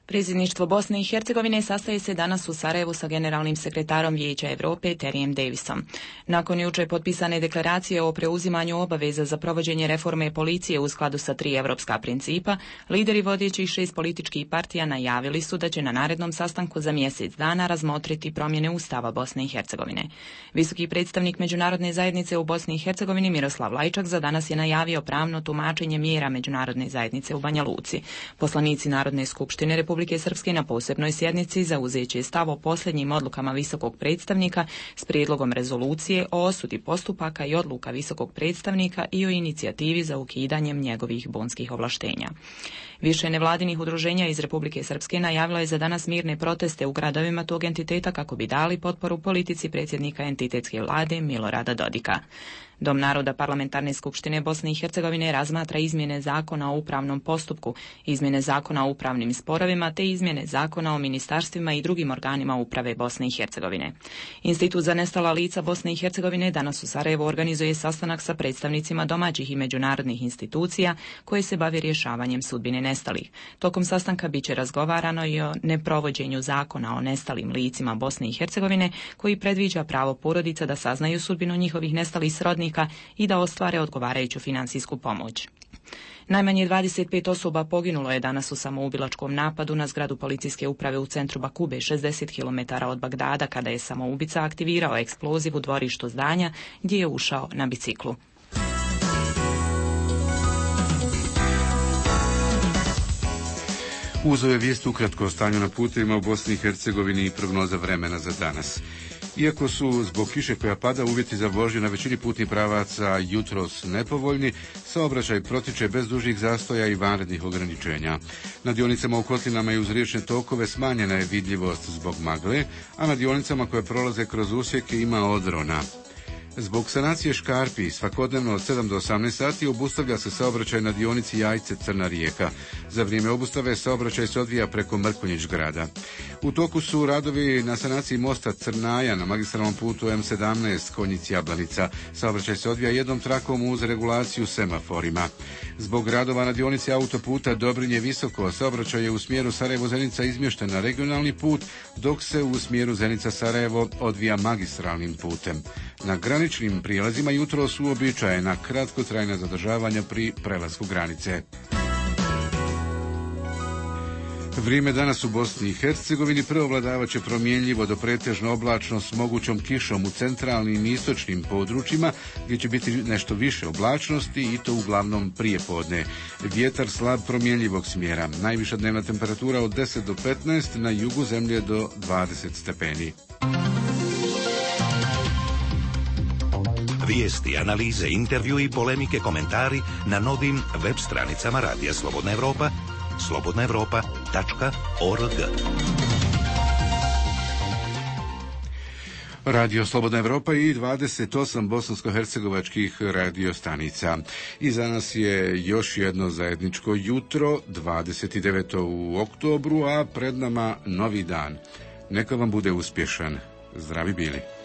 Predsjedništvo Bosne i Hercegovine sastaje se danas u Sarajevu sa generalnim sekretarom Vijeća Europe Terijem Davisom. Nakon jučer potpisane deklaracije o preuzimanju obaveza za provođenje reforme policije u skladu sa tri evropska principa, lideri vodećih šest političkih partija najavili su da će na narednom sastanku za mjesec dana razmotriti promjene Ustava Bosne i Hercegovine. Visoki predstavnik Međunarodne zajednice u Bosni i Hercegovini Miroslav Lajčak za danas je najavio pravno tumačenje mjera Međunarodne zajednice u Banja Luci. Poslanici Narodne skupštine Republike Republike Srpske na posebnoj sjednici zauzet će stav o posljednjim odlukama visokog predstavnika s prijedlogom rezolucije o osudi postupaka i odluka visokog predstavnika i o inicijativi za ukidanjem njegovih bonskih ovlaštenja. Više nevladinih udruženja iz Republike Srpske najavilo je za danas mirne proteste u gradovima tog entiteta kako bi dali potporu politici predsjednika entitetske vlade Milorada Dodika. Dom naroda Parlamentarne skupštine Bosne i Hercegovine razmatra izmjene zakona o upravnom postupku, izmjene zakona o upravnim sporovima te izmjene zakona o ministarstvima i drugim organima uprave Bosne i Hercegovine. Institut za nestala lica Bosne i Hercegovine danas u Sarajevu organizuje sastanak sa predstavnicima domaćih i međunarodnih institucija koje se bave rješavanjem sudbine nestalih. Tokom sastanka biće razgovarano i o neprovođenju zakona o nestalim licima Bosne i Hercegovine koji predviđa pravo porodica da saznaju sudbinu njihovih nestalih srodnika i da ostvare odgovarajuću financijsku pomoć. Najmanje dvadeset pet osoba poginulo je danas u samoubilačkom napadu na zgradu policijske uprave u centru Bakube, šezdeset kilometara od Bagdada, kada je samoubica aktivirao eksploziv u dvorištu zdanja gdje je ušao na biciklu. Uzo je vijest ukratko o stanju na putevima u Bosni i Hercegovini i prognoza vremena za danas. Iako su zbog kiše koja pada uvjeti za vožnju na većini putnih pravaca jutros nepovoljni, saobraćaj protiče bez dužih zastoja i vanrednih ograničenja. Na dionicama u kotlinama i uz riječne tokove smanjena je vidljivost zbog magle, a na dionicama koje prolaze kroz usjeke ima odrona. Zbog sanacije škarpi svakodnevno od sedam do osamnaest sati obustavlja se saobraćaj na dionici Jajce-Crna Rijeka. Za vrijeme obustave saobraćaj se odvija preko Mrkonjić grada. U toku su radovi na sanaciji mosta Crnaja na magistralnom putu M sedamnaest Konjic-Jablanica. Saobraćaj se odvija jednom trakom uz regulaciju semaforima. Zbog radova na dionici autoputa Dobrinje Visoko saobraćaj je u smjeru Sarajevo-Zenica izmješten na regionalni put, dok se u smjeru Zenica-Sarajevo odvija magistralnim putem. Na graničnim prijelazima jutro su uobičajena kratkotrajna zadržavanja pri prelasku granice. Vrijeme danas u Bosni i Hercegovini preovladavat će promjenljivo do pretežno oblačno s mogućom kišom u centralnim i istočnim područjima gdje će biti nešto više oblačnosti i to uglavnom prije podne. Vjetar slab promjenljivog smjera. Najviša dnevna temperatura od deset do petnaest, na jugu zemlje do dvadeset stepeni. Vijesti, analize, intervju i polemike, komentari na novim web stranicama Radija Slobodna Evropa, slobodna evropa tačka org. Radio Slobodna Evropa i dvadeset osam bosansko-hercegovačkih radio stanica. I za nas je još jedno zajedničko jutro, dvadeset devetog u oktobru, a pred nama novi dan. Neka vam bude uspješan. Zdravi bili.